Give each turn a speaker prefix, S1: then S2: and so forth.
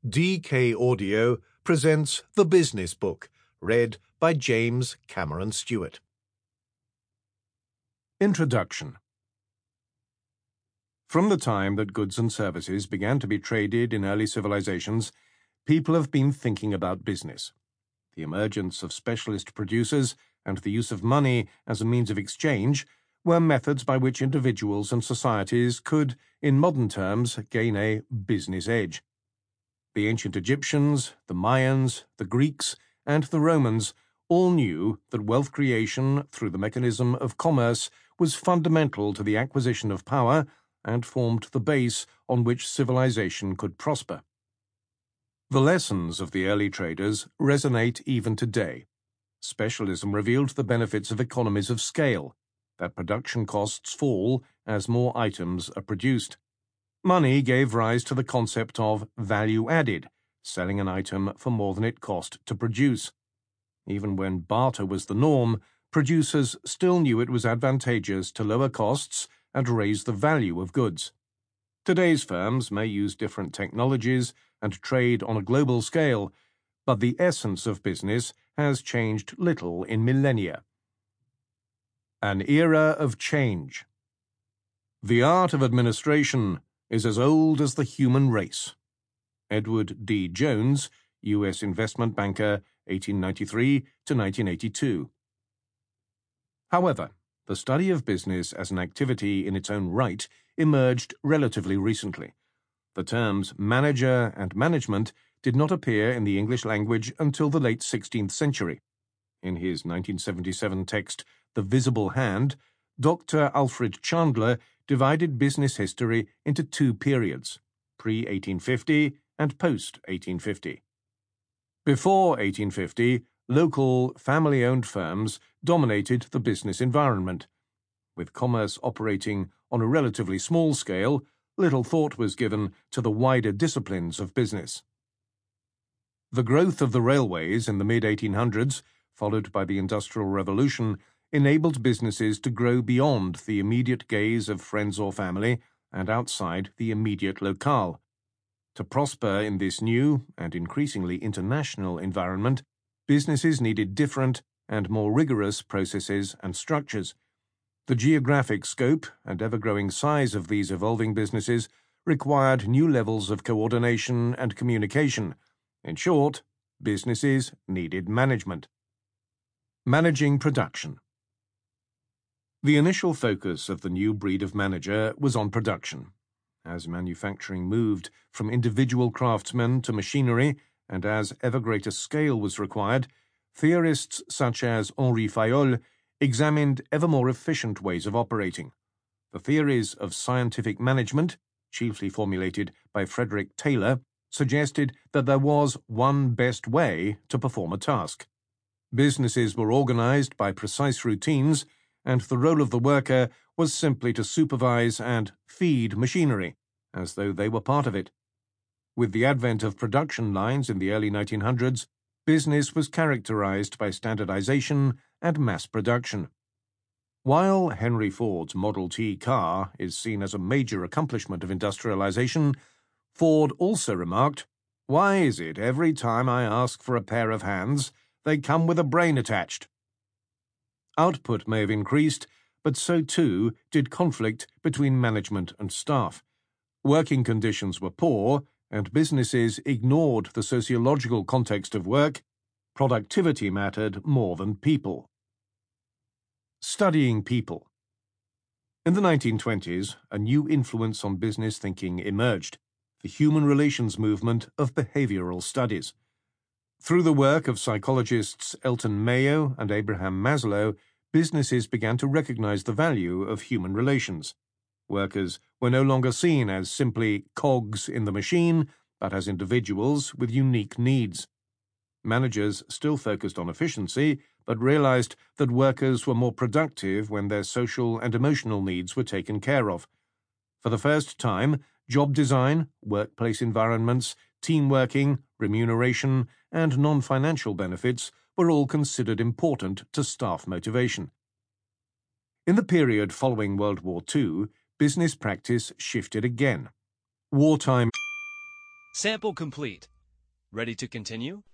S1: DK Audio presents The Business Book, read by James Cameron Stewart. Introduction. From the time that goods and services began to be traded in early civilizations, people have been thinking about business. The emergence of specialist producers and the use of money as a means of exchange were methods by which individuals and societies could, in modern terms, gain a business edge. The ancient Egyptians, the Mayans, the Greeks, and the Romans all knew that wealth creation through the mechanism of commerce was fundamental to the acquisition of power and formed the base on which civilization could prosper. The lessons of the early traders resonate even today. Specialism revealed the benefits of economies of scale, that production costs fall as more items are produced. Money gave rise to the concept of value added, selling an item for more than it cost to produce. Even when barter was the norm, producers still knew it was advantageous to lower costs and raise the value of goods. Today's firms may use different technologies and trade on a global scale, but the essence of business has changed little in millennia. An era of change. The art of administration is as old as the human race. Edward D. Jones, U.S. investment banker, 1893 to 1982. However, the study of business as an activity in its own right emerged relatively recently. The terms manager and management did not appear in the English language until the late 16th century. In his 1977 text, The Visible Hand, Dr. Alfred Chandler divided business history into two periods, pre-1850 and post-1850. Before 1850, local, family-owned firms dominated the business environment. With commerce operating on a relatively small scale, little thought was given to the wider disciplines of business. The growth of the railways in the mid-1800s, followed by the Industrial Revolution, enabled businesses to grow beyond the immediate gaze of friends or family and outside the immediate locale. To prosper in this new and increasingly international environment, businesses needed different and more rigorous processes and structures. The geographic scope and ever-growing size of these evolving businesses required new levels of coordination and communication. In short, businesses needed management. Managing production. The initial focus of the new breed of manager was on production. As manufacturing moved from individual craftsmen to machinery, and as ever greater scale was required, theorists such as Henri Fayol examined ever more efficient ways of operating. The theories of scientific management, chiefly formulated by Frederick Taylor, suggested that there was one best way to perform a task. Businesses were organized by precise routines, and the role of the worker was simply to supervise and feed machinery, as though they were part of it. With the advent of production lines in the early 1900s, business was characterized by standardization and mass production. While Henry Ford's Model T car is seen as a major accomplishment of industrialization, Ford also remarked, "Why is it every time I ask for a pair of hands, they come with a brain attached?" Output may have increased, but so too did conflict between management and staff. Working conditions were poor, and businesses ignored the sociological context of work. Productivity mattered more than people. Studying people. In the 1920s, a new influence on business thinking emerged, the human relations movement of behavioral studies. Through the work of psychologists Elton Mayo and Abraham Maslow, businesses began to recognize the value of human relations. Workers were no longer seen as simply cogs in the machine, but as individuals with unique needs. Managers still focused on efficiency, but realized that workers were more productive when their social and emotional needs were taken care of. For the first time, job design, workplace environments, team working, remuneration, and non-financial benefits were all considered important to staff motivation. In the period following World War II, business practice shifted again. Wartime.
S2: Sample complete. Ready to continue?